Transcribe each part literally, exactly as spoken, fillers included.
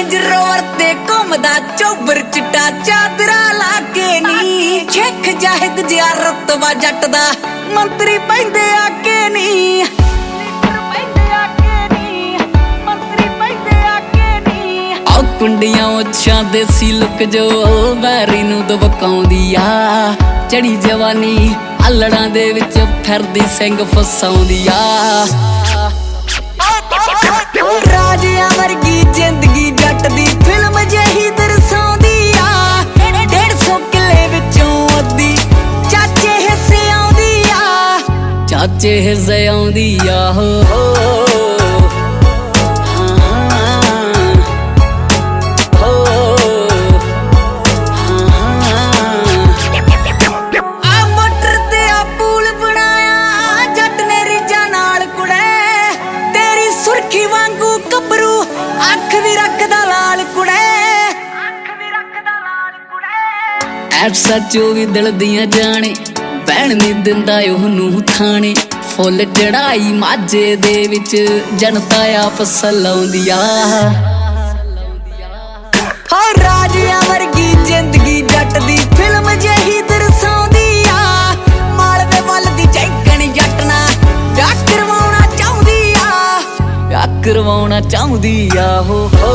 range rover ते घुमदा चोबर चिट्टा चादरा लाके नी शेख जाहिद जिया रतबा जट दा मंत्री पैंदे आके नी कुंडियां उच्छां देसी लुक जो बैरी नूं दबकाउंदी आ चढ़ी जवानी आलड़ां दे विच फिरदी सिंग फसाउंदी आ राजियां वर्गी जिंदगी जट दी फिल्म जही दरसाउंदी आ डेढ़ सौ किले विचों अद्धी चाचे हिस्से आउंदी आ चाचे हिस्से आउंदी आ हो हो सचो भी दिल दियां जाने भैन नी दिंदा ओहनू थाने फुल चढ़ाई माझे दे विच जनता आप सलाउंदी आ राजियां वर्गी जिंदगी जट दी फिल्म जही दरसाउंदी आ मालवे वल दी जैकण जट ना विआह करवाउणा चाहुंदी आ विआह करवाउणा चाहुंदी आ हो हो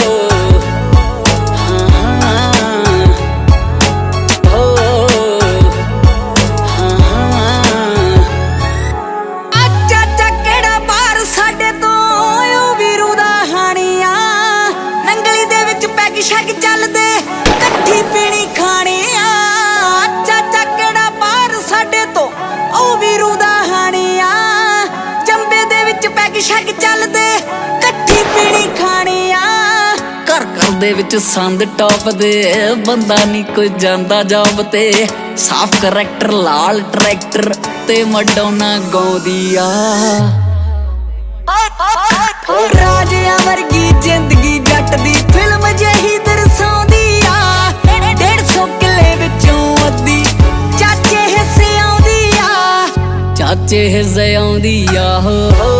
शक चलदे कट्ठी पीनी खानी आ चाचा केड़ा बाहर साडे तो ओ वीरू दा हानी आ चंबे दे विच पैग शक चलदे कट्ठी पीनी खानी आ घर घर दे विच संद टॉप दे बंदा नी कोई जांदा जॉब ते साफ करैक्टर लाल ट्रैक्टर ते मडोना गाउंदी आ राजियां वर्गी जिंदगी जट दी फिल्म जही दरसाउंदी आ डेढ़ सौ किले विचों अद्धी चाचे हिस्से आउंदी आ चाचे हिस्से आउंदी आ हो